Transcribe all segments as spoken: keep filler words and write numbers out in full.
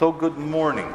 So good morning.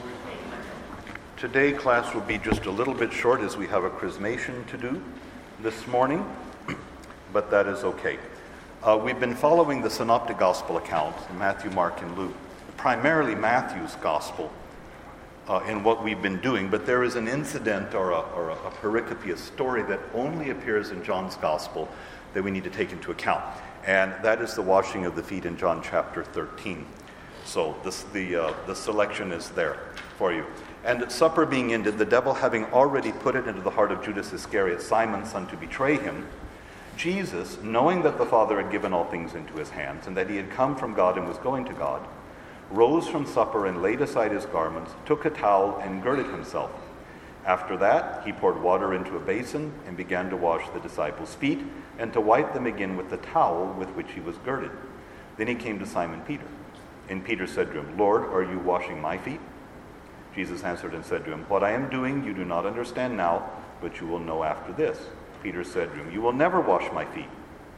Today class will be just a little bit short as we have a chrismation to do this morning, but that is okay. Uh, we've been following the Synoptic Gospel accounts, Matthew, Mark, and Luke, primarily Matthew's Gospel uh, in what we've been doing, but there is an incident or a, or a, a pericope, a story that only appears in John's Gospel that we need to take into account, and that is the washing of the feet in John chapter thirteen. So this, the uh, the selection is there for you. And at supper being ended, the devil having already put it into the heart of Judas Iscariot, Simon's son, to betray him, Jesus, knowing that the Father had given all things into his hands, and that he had come from God and was going to God, rose from supper and laid aside his garments, took a towel and girded himself. After that, he poured water into a basin and began to wash the disciples' feet and to wipe them again with the towel with which he was girded. Then he came to Simon Peter. And Peter said to him, "Lord, are you washing my feet?" Jesus answered and said to him, "What I am doing you do not understand now, but you will know after this." Peter said to him, "You will never wash my feet."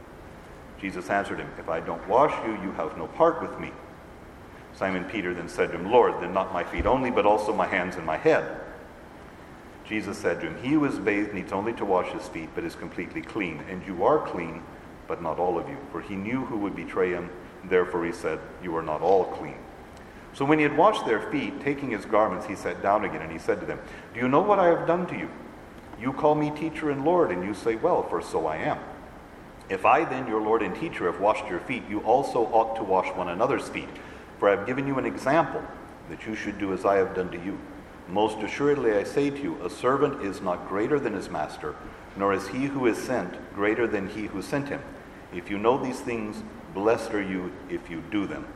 Jesus answered him, "If I don't wash you, you have no part with me." Simon Peter then said to him, "Lord, then not my feet only, but also my hands and my head." Jesus said to him, "He who is bathed needs only to wash his feet, but is completely clean. And you are clean, but not all of you." For he knew who would betray him. Therefore he said, "You are not all clean." So when he had washed their feet, taking his garments, he sat down again, and he said to them, "Do you know what I have done to you? You call me teacher and Lord, and you say, 'Well, for so I am.' If I then, your Lord and teacher, have washed your feet, you also ought to wash one another's feet. For I have given you an example, that you should do as I have done to you. Most assuredly I say to you, a servant is not greater than his master, nor is he who is sent greater than he who sent him. If you know these things, blessed are you if you do them."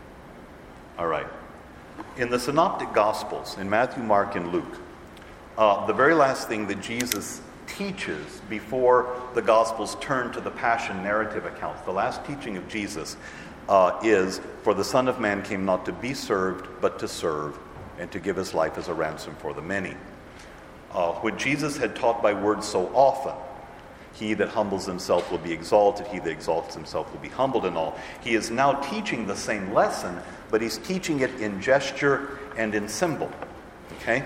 All right. In the Synoptic Gospels, in Matthew, Mark, and Luke, uh, the very last thing that Jesus teaches before the Gospels turn to the Passion narrative accounts, the last teaching of Jesus uh, is, "For the Son of Man came not to be served, but to serve, and to give his life as a ransom for the many." Uh, when Jesus had taught by words so often, "He that humbles himself will be exalted, he that exalts himself will be humbled," and all, he is now teaching the same lesson, but he's teaching it in gesture and in symbol. Okay?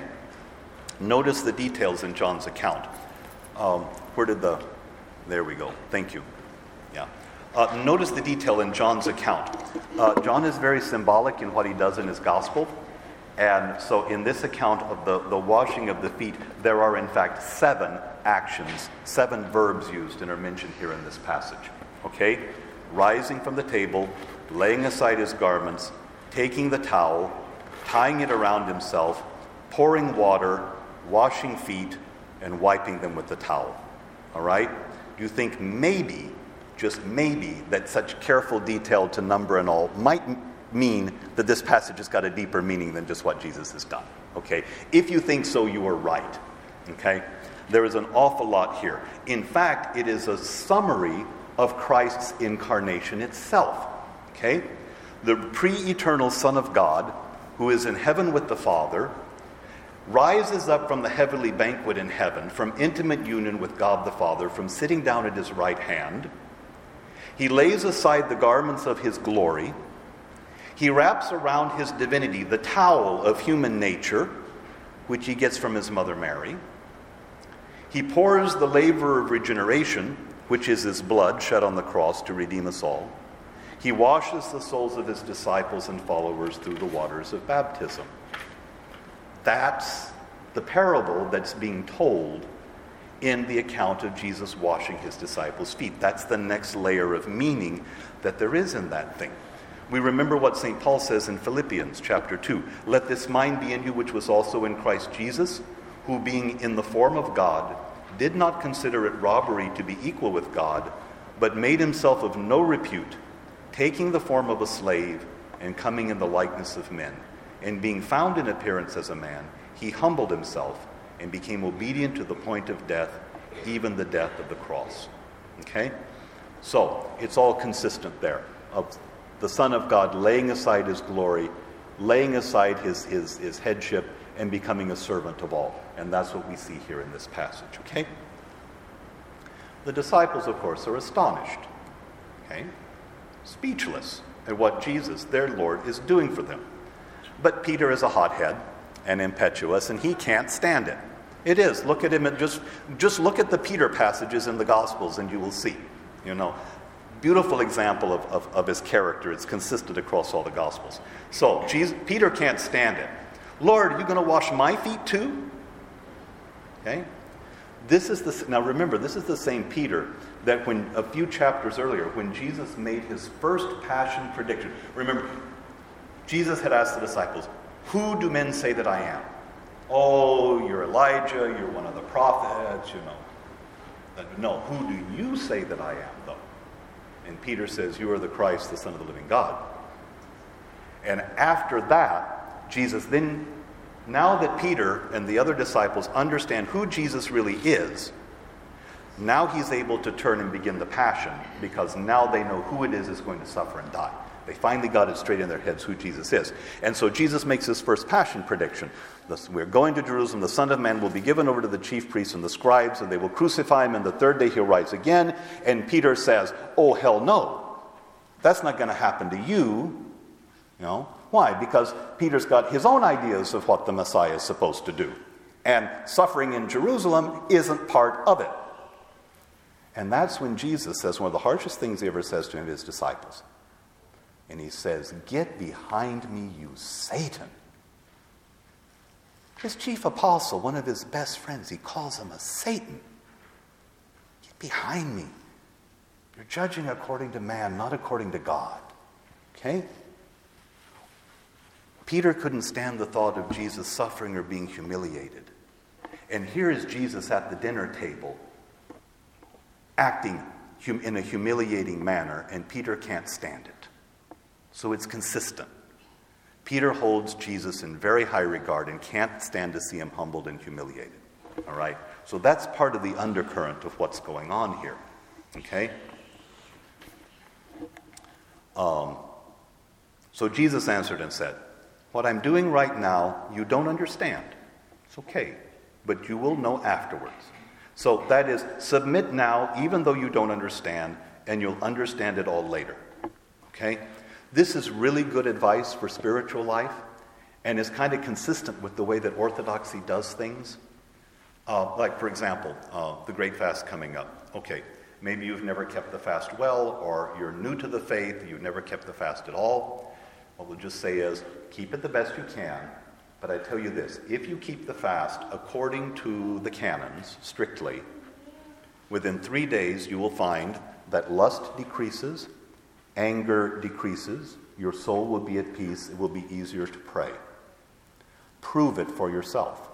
Notice the details in John's account. Um, where did the... There we go. Thank you. Yeah. Uh, notice the detail in John's account. Uh, John is very symbolic in what he does in his gospel. And so in this account of the, the washing of the feet, there are in fact seven actions, seven verbs used and are mentioned here in this passage. Okay? Rising from the table, laying aside his garments, taking the towel, tying it around himself, pouring water, washing feet, and wiping them with the towel. All right? Do you think maybe, just maybe, that such careful detail to number and all might mean that this passage has got a deeper meaning than just what Jesus has done? Okay? If you think so, you are right. Okay? There is an awful lot here. In fact, it is a summary of Christ's incarnation itself. Okay? The pre-eternal Son of God, who is in heaven with the Father, rises up from the heavenly banquet in heaven, from intimate union with God the Father, from sitting down at his right hand. He lays aside the garments of his glory. He wraps around his divinity the towel of human nature, which he gets from his mother Mary. He pours the laver of regeneration, which is his blood shed on the cross to redeem us all. He washes the souls of his disciples and followers through the waters of baptism. That's the parable that's being told in the account of Jesus washing his disciples' feet. That's the next layer of meaning that there is in that thing. We remember what Saint Paul says in Philippians chapter two. "Let this mind be in you which was also in Christ Jesus, who being in the form of God, did not consider it robbery to be equal with God, but made himself of no repute, taking the form of a slave and coming in the likeness of men. And being found in appearance as a man, he humbled himself and became obedient to the point of death, even the death of the cross." Okay? So, it's all consistent there. Of the Son of God laying aside his glory, laying aside his, his, his headship, and becoming a servant of all. And that's what we see here in this passage. Okay? The disciples, of course, are astonished. Okay? Speechless at what Jesus, their Lord, is doing for them. But Peter is a hothead and impetuous, and he can't stand it. It is. Look at him and just, just look at the Peter passages in the Gospels and you will see. You know, beautiful example of, of, of his character. It's consistent across all the Gospels. So, Jesus, Peter can't stand it. Lord, are you going to wash my feet too? Okay? This is the, now remember, this is the same Peter that when a few chapters earlier, when Jesus made his first passion prediction. Remember, Jesus had asked the disciples, who do men say that I am? Oh, you're Elijah, you're one of the prophets, you know. No, who do you say that I am, though? And Peter says, you are the Christ, the Son of the living God. And after that, Jesus then, now that Peter and the other disciples understand who Jesus really is, now he's able to turn and begin the passion, because now they know who it is is going to suffer and die. They finally got it straight in their heads who Jesus is. And so Jesus makes his first passion prediction. We're going to Jerusalem. The Son of Man will be given over to the chief priests and the scribes, and they will crucify him, and the third day he'll rise again. And Peter says, oh, hell no. That's not going to happen to you. You know? Why? Because Peter's got his own ideas of what the Messiah is supposed to do. And suffering in Jerusalem isn't part of it. And that's when Jesus says one of the harshest things he ever says to his disciples. And he says, get behind me, you Satan. His chief apostle, one of his best friends, he calls him a Satan. Get behind me. You're judging according to man, not according to God. Okay? Peter couldn't stand the thought of Jesus suffering or being humiliated. And here is Jesus at the dinner table, acting hum- in a humiliating manner, and Peter can't stand it. So it's consistent. Peter holds Jesus in very high regard and can't stand to see him humbled and humiliated. All right? So that's part of the undercurrent of what's going on here. Okay? Um, so Jesus answered and said, what I'm doing right now, you don't understand. It's okay. But you will know afterwards. So that is, submit now, even though you don't understand, and you'll understand it all later. Okay? This is really good advice for spiritual life, and is kind of consistent with the way that Orthodoxy does things. Uh, like, for example, uh, the Great Fast coming up. Okay, maybe you've never kept the fast well, or you're new to the faith, you've never kept the fast at all. What we'll just say is, keep it the best you can, but I tell you this, if you keep the fast according to the canons, strictly, within three days you will find that lust decreases, anger decreases, your soul will be at peace, it will be easier to pray. Prove it for yourself.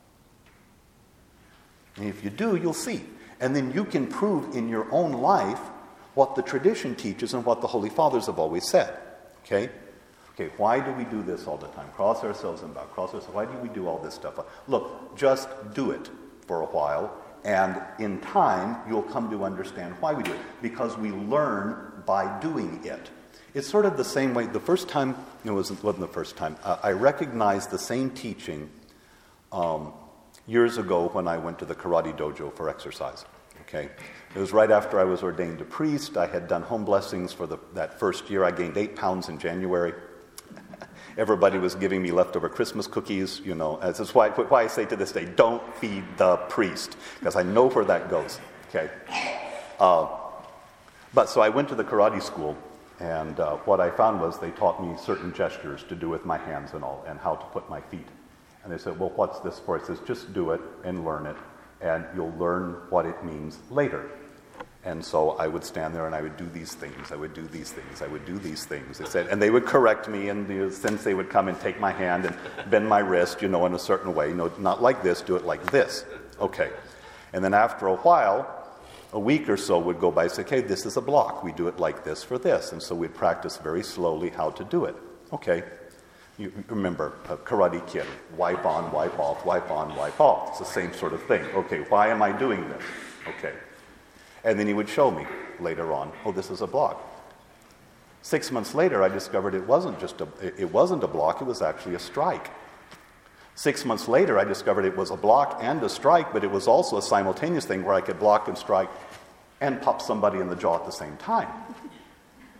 And if you do, you'll see. And then you can prove in your own life what the tradition teaches and what the Holy Fathers have always said. Okay? Okay, why do we do this all the time? Cross ourselves and bow, cross ourselves. Why do we do all this stuff? Look, just do it for a while, and in time, you'll come to understand why we do it. Because we learn by doing it. It's sort of the same way. The first time, it wasn't, wasn't the first time, uh, I recognized the same teaching um, years ago when I went to the karate dojo for exercise. Okay, it was right after I was ordained a priest. I had done home blessings for the, that first year. I gained eight pounds in January. Everybody was giving me leftover Christmas cookies, you know. As is why, why I say to this day, don't feed the priest, because I know where that goes. Okay. Uh, but so I went to the karate school, and uh, what I found was they taught me certain gestures to do with my hands and all, and how to put my feet. And they said, well, what's this for? It says, just do it and learn it, and you'll learn what it means later. And so I would stand there and I would do these things, I would do these things, I would do these things. They said, and they would correct me, and the sensei would come and take my hand and bend my wrist, you know, in a certain way. No, not like this, do it like this. Okay. And then after a while, a week or so would go by and say, okay, this is a block. We do it like this for this. And so we'd practice very slowly how to do it. Okay. You remember, a Karate Kid, wipe on, wipe off, wipe on, wipe off. It's the same sort of thing. Okay, why am I doing this? Okay. And then he would show me later on, oh, this is a block. Six months later, I discovered it wasn't just a, it wasn't a block, it was actually a strike. Six months later, I discovered it was a block and a strike, but it was also a simultaneous thing where I could block and strike and pop somebody in the jaw at the same time.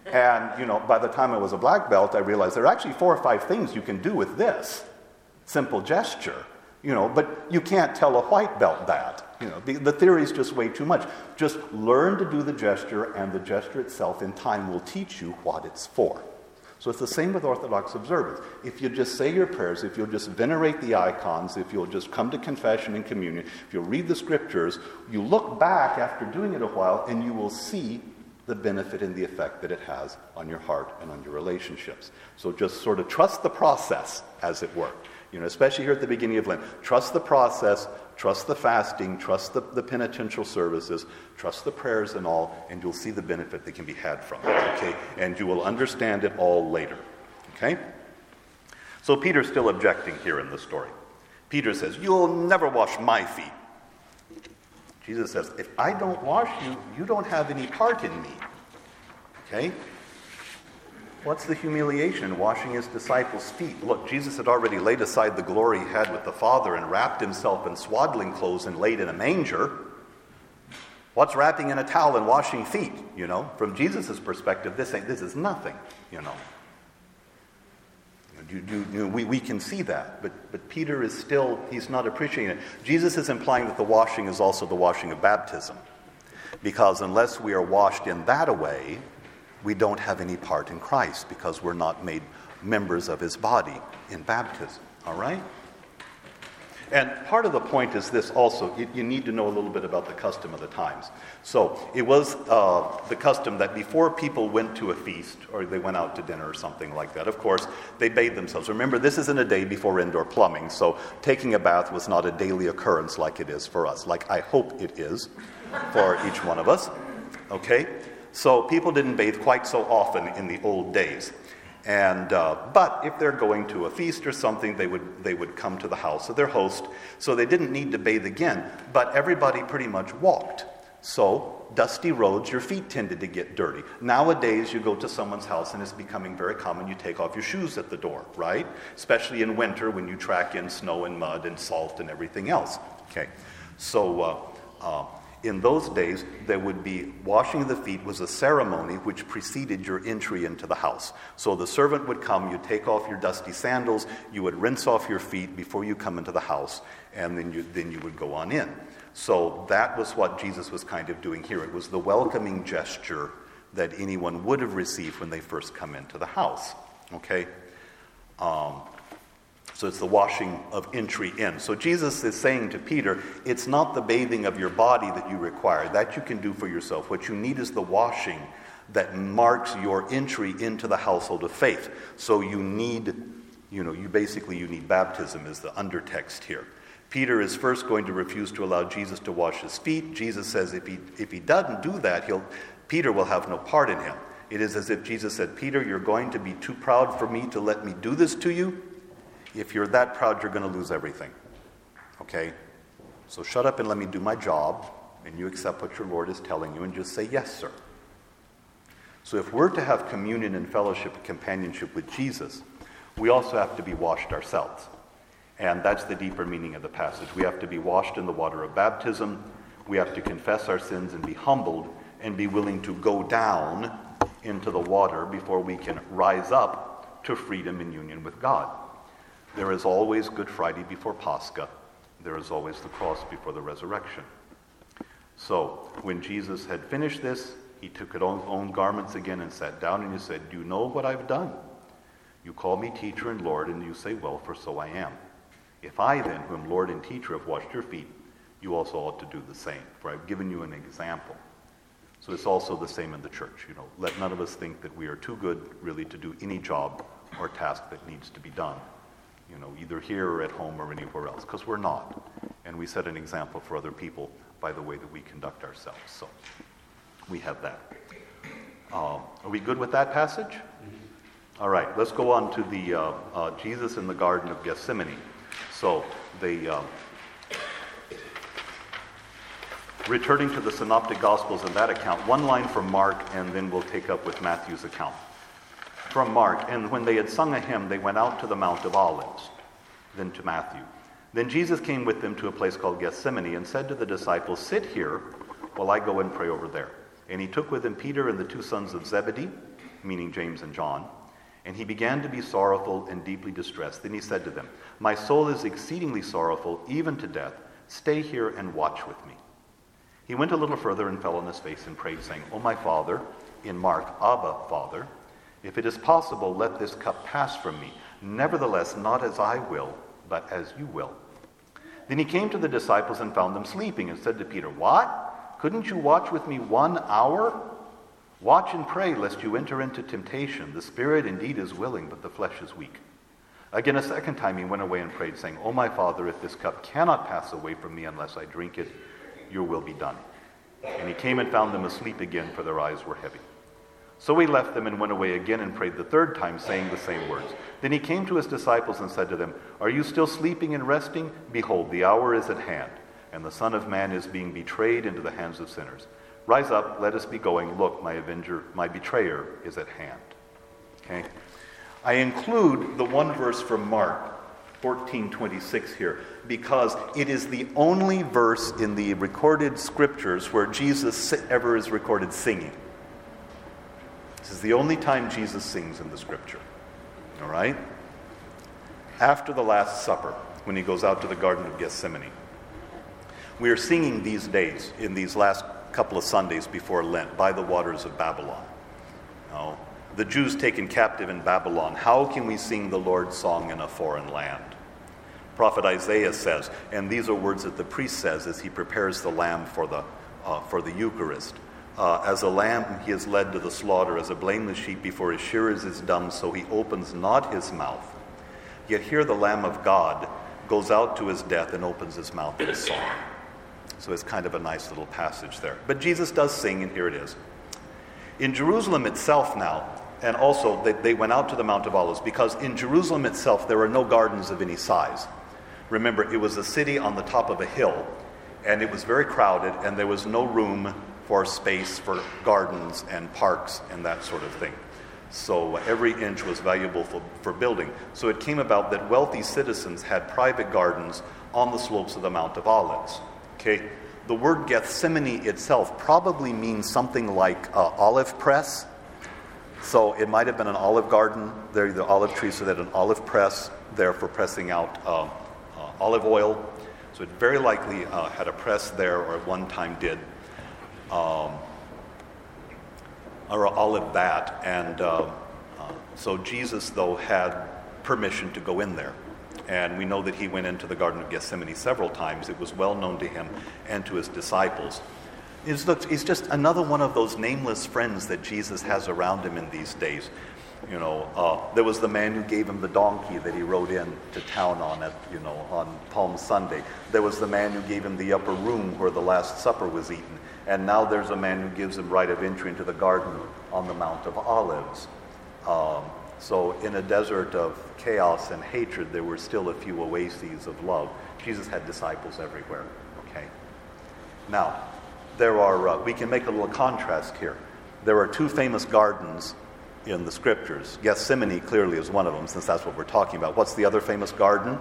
And, you know, by the time I was a black belt, I realized there are actually four or five things you can do with this simple gesture, you know, but you can't tell a white belt that. You know, the, the theory is just way too much. Just learn to do the gesture, and the gesture itself in time will teach you what it's for. So it's the same with Orthodox observance. If you just say your prayers, if you'll just venerate the icons, if you'll just come to confession and communion, if you'll read the scriptures, you look back after doing it a while and you will see the benefit and the effect that it has on your heart and on your relationships. So just sort of trust the process, as it were. You know, especially here at the beginning of Lent. Trust the process, trust the fasting, trust the, the penitential services, trust the prayers and all, and you'll see the benefit that can be had from it, okay? And you will understand it all later, okay? So Peter's still objecting here in the story. Peter says, "You'll never wash my feet." Jesus says, "If I don't wash you, you don't have any part in me," okay? What's the humiliation? Washing his disciples' feet. Look, Jesus had already laid aside the glory he had with the Father and wrapped himself in swaddling clothes and laid in a manger. What's wrapping in a towel and washing feet? You know, from Jesus' perspective, this ain't, this is nothing, you know. You, you, you know we, we can see that, but, but Peter is still, he's not appreciating it. Jesus is implying that the washing is also the washing of baptism, because unless we are washed in that way, we don't have any part in Christ, because we're not made members of his body in baptism, all right? And part of the point is this also, you, you need to know a little bit about the custom of the times. So it was uh, the custom that before people went to a feast, or they went out to dinner or something like that, of course, they bathed themselves. Remember, this isn't a day before indoor plumbing, so taking a bath was not a daily occurrence like it is for us, like I hope it is for each one of us, okay? So people didn't bathe quite so often in the old days. And uh, but if they're going to a feast or something, they would they would come to the house of their host. So they didn't need to bathe again. But everybody pretty much walked. So dusty roads, your feet tended to get dirty. Nowadays, you go to someone's house and it's becoming very common. You take off your shoes at the door, right? Especially in winter when you track in snow and mud and salt and everything else. Okay, so. Uh, uh, In those days, there would be washing of the feet was a ceremony which preceded your entry into the house. So the servant would come, you'd take off your dusty sandals, you would rinse off your feet before you come into the house, and then you then you would go on in. So that was what Jesus was kind of doing here. It was the welcoming gesture that anyone would have received when they first come into the house. Okay? Um, So it's the washing of entry in. So Jesus is saying to Peter, it's not the bathing of your body that you require. That you can do for yourself. What you need is the washing that marks your entry into the household of faith. So you need, you know, you basically, you need baptism is the undertext here. Peter is first going to refuse to allow Jesus to wash his feet. Jesus says if he if he doesn't do that, he'll Peter will have no part in him. It is as if Jesus said, Peter, you're going to be too proud for me to let me do this to you. If you're that proud, you're going to lose everything. Okay? So shut up and let me do my job, and you accept what your Lord is telling you, and just say, yes, sir. So if we're to have communion and fellowship and companionship with Jesus, we also have to be washed ourselves. And that's the deeper meaning of the passage. We have to be washed in the water of baptism. We have to confess our sins and be humbled and be willing to go down into the water before we can rise up to freedom and union with God. There is always Good Friday before Pascha. There is always the cross before the resurrection. So when Jesus had finished this, he took his own, own garments again and sat down, and he said, do you know what I've done? You call me teacher and Lord, and you say, well, for so I am. If I then, who am Lord and teacher, have washed your feet, you also ought to do the same, for I've given you an example. So it's also the same in the church. You know, let none of us think that we are too good really to do any job or task that needs to be done. You know, either here or at home or anywhere else, because we're not. And we set an example for other people by the way that we conduct ourselves. So we have that. Um, are we good with that passage? Mm-hmm. All right, let's go on to the uh, uh, Jesus in the Garden of Gethsemane. So the um, returning to the Synoptic Gospels in that account, one line from Mark, and then we'll take up with Matthew's account. From Mark, and when they had sung a hymn, they went out to the Mount of Olives, then to Matthew. Then Jesus came with them to a place called Gethsemane and said to the disciples, sit here while I go and pray over there. And he took with him Peter and the two sons of Zebedee, meaning James and John. And he began to be sorrowful and deeply distressed. Then he said to them, "My soul is exceedingly sorrowful, even to death. Stay here and watch with me." He went a little further and fell on his face and prayed, saying, "O my Father," in Mark, Abba, Father, "if it is possible, let this cup pass from me. Nevertheless, not as I will, but as you will." Then he came to the disciples and found them sleeping and said to Peter, "What? Couldn't you watch with me one hour? Watch and pray lest you enter into temptation. The spirit indeed is willing, but the flesh is weak." Again, a second time he went away and prayed, saying, "O my Father, if this cup cannot pass away from me unless I drink it, your will be done." And he came and found them asleep again, for their eyes were heavy. So he left them and went away again and prayed the third time, saying the same words. Then he came to his disciples and said to them, "Are you still sleeping and resting? Behold, the hour is at hand, and the Son of Man is being betrayed into the hands of sinners. Rise up, let us be going. Look, my avenger, my betrayer is at hand." Okay. I include the one verse from Mark fourteen twenty-six here because it is the only verse in the recorded scriptures where Jesus ever is recorded singing. This is the only time Jesus sings in the scripture. All right? After the Last Supper, when he goes out to the Garden of Gethsemane. We are singing these days, in these last couple of Sundays before Lent, "By the Waters of Babylon." Now, the Jews taken captive in Babylon, how can we sing the Lord's song in a foreign land? Prophet Isaiah says, and these are words that the priest says as he prepares the lamb for the, uh, for the Eucharist. Uh, as a lamb he is led to the slaughter, as a blameless sheep before his shearers is dumb, so he opens not his mouth. Yet here the Lamb of God goes out to his death and opens his mouth in song. So it's kind of a nice little passage there. But Jesus does sing, and here it is. In Jerusalem itself now, and also they, they went out to the Mount of Olives, because in Jerusalem itself there are no gardens of any size. Remember, it was a city on the top of a hill, and it was very crowded, and there was no room for space for gardens and parks and that sort of thing. So every inch was valuable for, for building. So it came about that wealthy citizens had private gardens on the slopes of the Mount of Olives. Okay, the word Gethsemane itself probably means something like uh, olive press. So it might have been an olive garden there, the olive tree, so that an olive press there for pressing out uh, uh, olive oil. So it very likely uh, had a press there, or at one time did, um, or an olive vat. And uh, uh, so Jesus, though, had permission to go in there. And we know that he went into the Garden of Gethsemane several times. It was well known to him and to his disciples. He's, he's just another one of those nameless friends that Jesus has around him in these days. You know, uh, there was the man who gave him the donkey that he rode in to town on at, you know, on Palm Sunday. There was the man who gave him the upper room where the Last Supper was eaten. And now there's a man who gives him right of entry into the garden on the Mount of Olives. Um, So in a desert of chaos and hatred, there were still a few oases of love. Jesus had disciples everywhere, okay? Now, there are, uh, we can make a little contrast here. There are two famous gardens in the scriptures. Gethsemane clearly is one of them, since that's what we're talking about. What's the other famous garden?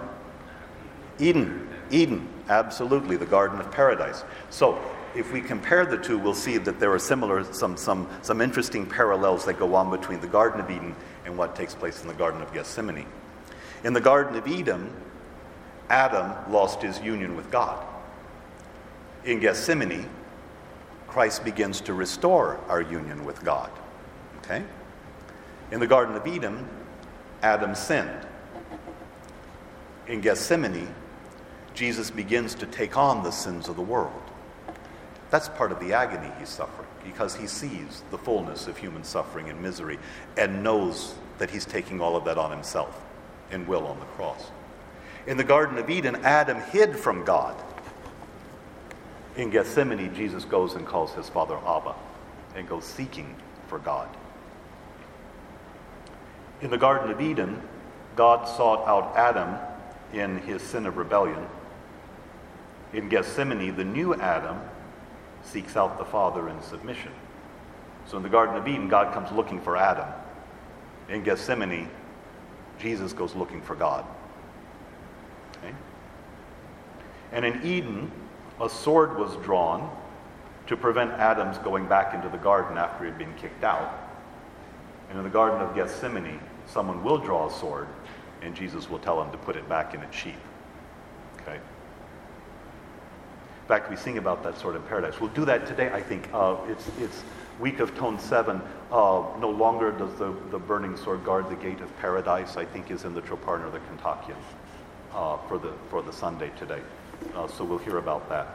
Eden. Eden, absolutely, the Garden of Paradise. So, if we compare the two, we'll see that there are similar, some, some, some interesting parallels that go on between the Garden of Eden and what takes place in the Garden of Gethsemane. In the Garden of Eden, Adam lost his union with God. In Gethsemane, Christ begins to restore our union with God. Okay? In the Garden of Eden, Adam sinned. In Gethsemane, Jesus begins to take on the sins of the world. That's part of the agony he's suffering, because he sees the fullness of human suffering and misery and knows that he's taking all of that on himself and will on the cross. In the Garden of Eden, Adam hid from God. In Gethsemane, Jesus goes and calls his father Abba and goes seeking for God. In the Garden of Eden, God sought out Adam in his sin of rebellion. In Gethsemane, the new Adam seeks out the Father in submission. So in the Garden of Eden, God comes looking for Adam. In Gethsemane, Jesus goes looking for God. Okay? And in Eden, a sword was drawn to prevent Adam's going back into the garden after he had been kicked out. And in the Garden of Gethsemane, someone will draw a sword, and Jesus will tell him to put it back in its sheath. Okay? In fact, we sing about that sword in Paradise. We'll do that today, I think. Uh, it's it's week of Tone seven. Uh, no longer does the, the burning sword guard the gate of paradise, I think is in the Troparner or the Kentuckian uh, for the for the Sunday today. Uh, so we'll hear about that.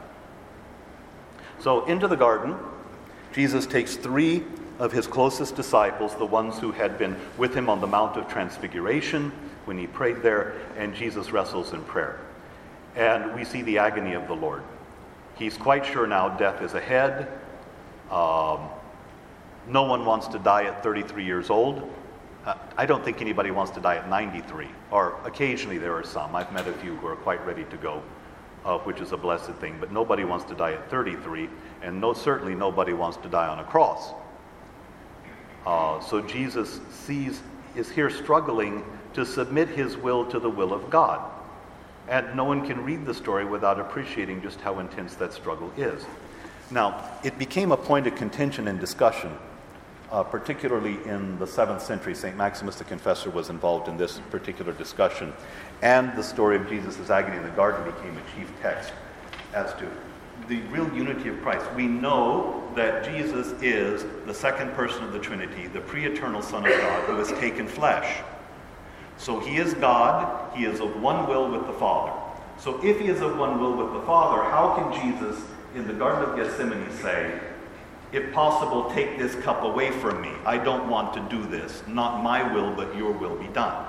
So into the garden, Jesus takes three of his closest disciples, the ones who had been with him on the Mount of Transfiguration when he prayed there, and Jesus wrestles in prayer. And we see the agony of the Lord. He's quite sure now death is ahead. Um, no one wants to die at thirty-three years old. Uh, I don't think anybody wants to die at ninety-three, or occasionally there are some. I've met a few who are quite ready to go, uh, which is a blessed thing, but nobody wants to die at thirty-three, and no, certainly nobody wants to die on a cross. Uh, so Jesus sees, is here struggling to submit his will to the will of God. And no one can read the story without appreciating just how intense that struggle is. Now, it became a point of contention and discussion, uh, particularly in the seventh century. Saint Maximus the Confessor was involved in this particular discussion. And the story of Jesus' agony in the garden became a chief text as to the real unity of Christ. We know that Jesus is the second person of the Trinity, the pre-eternal Son of God who has taken flesh. So he is God, he is of one will with the Father. So if he is of one will with the Father, how can Jesus in the Garden of Gethsemane say, if possible, take this cup away from me. I don't want to do this. Not my will, but your will be done.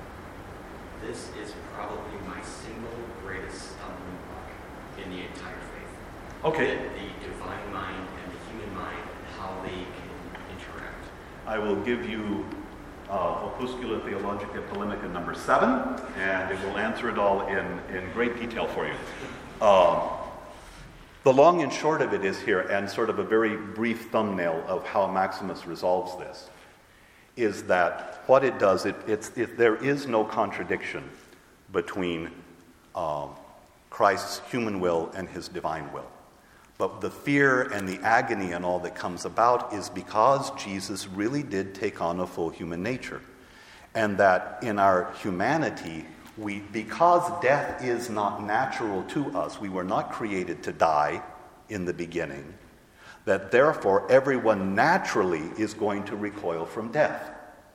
This is probably my single greatest stumbling block in the entire faith. Okay. The, the divine mind and the human mind, how they can interact. I will give you uh, Opuscula Theologica Polemica number seven, and it will answer it all in, in great detail for you. Um, the long and short of it is here, and sort of a very brief thumbnail of how Maximus resolves this, is that what it does, it, it's, it, there is no contradiction between um, Christ's human will and his divine will. But the fear and the agony and all that comes about is because Jesus really did take on a full human nature. And that in our humanity, we, because death is not natural to us, we were not created to die in the beginning, that therefore everyone naturally is going to recoil from death.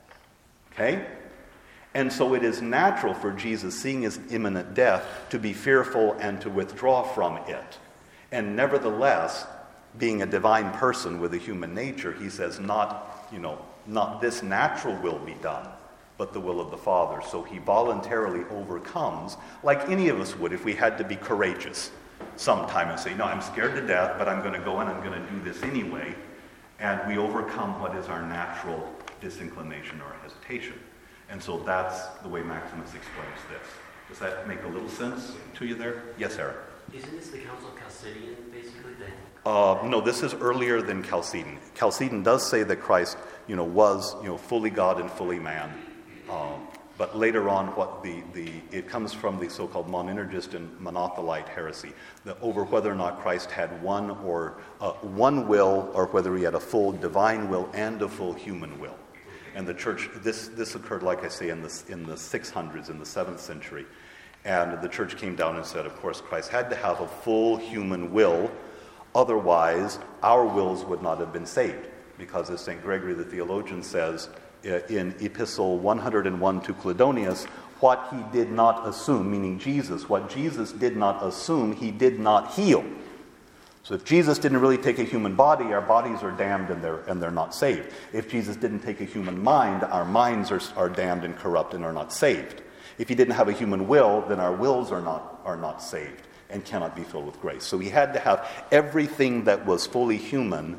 Okay? And so it is natural for Jesus, seeing his imminent death, to be fearful and to withdraw from it. And nevertheless, being a divine person with a human nature, he says, not, you know, not this natural will be done, but the will of the Father. So he voluntarily overcomes, like any of us would if we had to be courageous sometime and say, no, I'm scared to death, but I'm going to go and I'm going to do this anyway. And we overcome what is our natural disinclination or hesitation. And so that's the way Maximus explains this. Does that make a little sense to you there? Yes, Eric? Isn't this the Council of Chalcedon, basically? Then? Uh, no, this is earlier than Chalcedon. Chalcedon does say that Christ, you know, was, you know, fully God and fully man. Um, but later on, what the, the it comes from the so-called monergist and monothelite heresy, that over whether or not Christ had one or uh, one will, or whether he had a full divine will and a full human will. And the church, this this occurred, like I say, in the in the six hundreds, in the seventh century. And the church came down and said, of course, Christ had to have a full human will, otherwise our wills would not have been saved. Because as Saint Gregory the theologian says in Epistle one hundred one to Cledonius, what he did not assume, meaning Jesus, what Jesus did not assume, he did not heal. So if Jesus didn't really take a human body, our bodies are damned and they're, and they're not saved. If Jesus didn't take a human mind, our minds are, are damned and corrupt and are not saved. If he didn't have a human will, then our wills are not are not saved and cannot be filled with grace. So he had to have everything that was fully human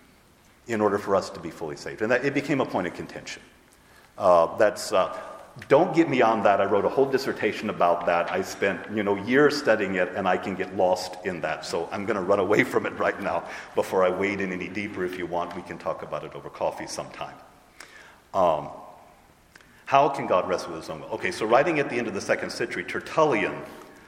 in order for us to be fully saved. And that, it became a point of contention. Uh, that's uh, don't get me on that. I wrote a whole dissertation about that. I spent you know years studying it, and I can get lost in that. So I'm going to run away from it right now before I wade in any deeper. If you want, we can talk about it over coffee sometime. Um, How can God wrestle with his own will? Okay, so writing at the end of the second century, Tertullian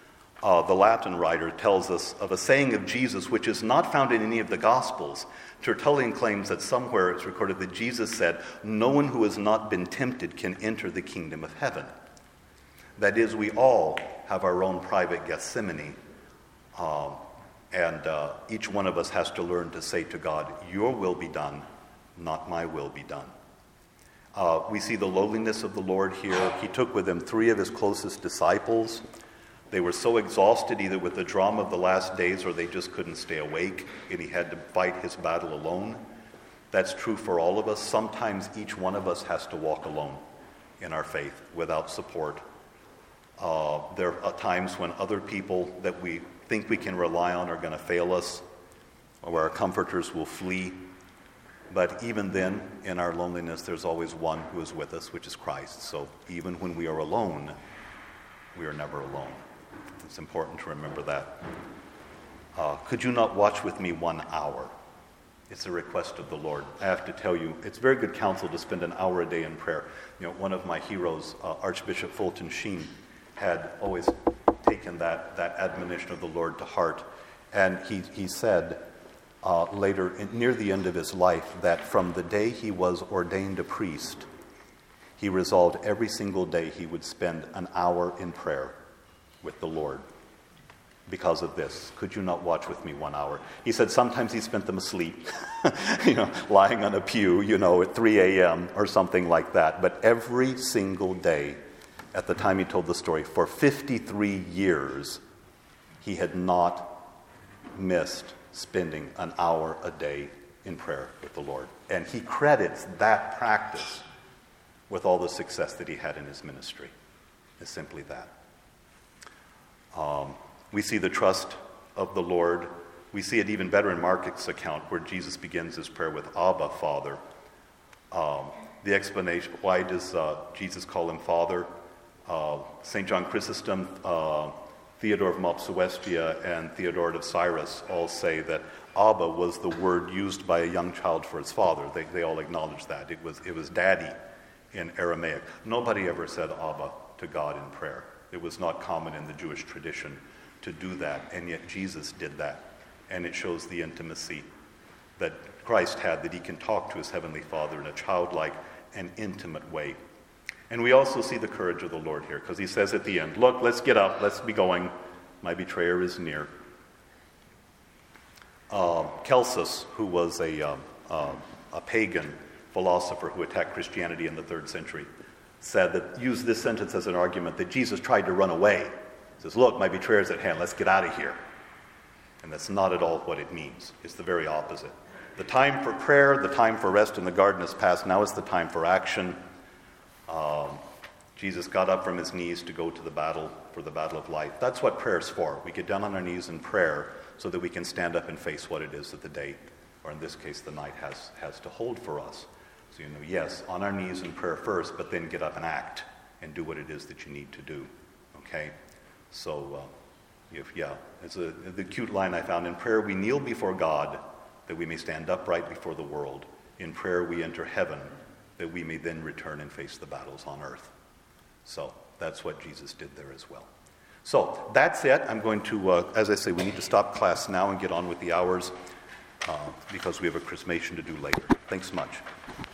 Uh, the Latin writer tells us of a saying of Jesus which is not found in any of the Gospels. Tertullian claims that somewhere it's recorded that Jesus said, "No one who has not been tempted can enter the kingdom of heaven." That is, we all have our own private Gethsemane, um, and uh, each one of us has to learn to say to God, "Your will be done, not my will be done." Uh, we see the lowliness of the Lord here. He took with him three of his closest disciples. They were so exhausted either with the drama of the last days or they just couldn't stay awake, and he had to fight his battle alone. That's true for all of us. Sometimes each one of us has to walk alone in our faith without support. Uh, there are times when other people that we think we can rely on are going to fail us, or our comforters will flee. But even then, in our loneliness, there's always one who is with us, which is Christ. So even when we are alone, we are never alone. It's important to remember that. Uh, could you not watch with me one hour? It's a request of the Lord. I have to tell you, it's very good counsel to spend an hour a day in prayer. You know, one of my heroes, uh, Archbishop Fulton Sheen, had always taken that, that admonition of the Lord to heart. And he, he said uh, later, in, near the end of his life, that from the day he was ordained a priest, he resolved every single day he would spend an hour in prayer with the Lord. Because of this, could you not watch with me one hour? He said sometimes he spent them asleep, you know, lying on a pew, you know, at three a.m. or something like that. But every single day, at the time he told the story, for fifty-three years, he had not missed spending an hour a day in prayer with the Lord. And he credits that practice with all the success that he had in his ministry. It's simply that. Um, we see the trust of the Lord. We see it even better in Mark's account, where Jesus begins his prayer with Abba, Father. Um, the explanation, why does uh, Jesus call him Father? Uh, Saint John Chrysostom, uh, Theodore of Mopsuestia, and Theodoret of Cyrus all say that Abba was the word used by a young child for his father. They, they all acknowledge that. It was, it was daddy in Aramaic. Nobody ever said Abba to God in prayer. It was not common in the Jewish tradition to do that, and yet Jesus did that. And it shows the intimacy that Christ had, that he can talk to his heavenly Father in a childlike and intimate way. And we also see the courage of the Lord here, because he says at the end, look, let's get up, let's be going. My betrayer is near. Uh, Celsus, who was a, um, uh, a pagan philosopher who attacked Christianity in the third century, said that, used this sentence as an argument that Jesus tried to run away. He says, look, my betrayer is at hand, let's get out of here. And that's not at all what it means. It's the very opposite. The time for prayer, the time for rest in the garden is past. Now is the time for action. Um, Jesus got up from his knees to go to the battle, for the battle of life. That's what prayer's for. We get down on our knees in prayer so that we can stand up and face what it is that the day, or in this case the night, has, has to hold for us. So, you know, yes, on our knees in prayer first, but then get up and act and do what it is that you need to do. Okay? So, uh, if, yeah, it's a, the cute line I found. In prayer we kneel before God that we may stand upright before the world. In prayer we enter heaven that we may then return and face the battles on earth. So that's what Jesus did there as well. So that's it. I'm going to, uh, as I say, we need to stop class now and get on with the hours uh, because we have a chrismation to do later. Thanks much.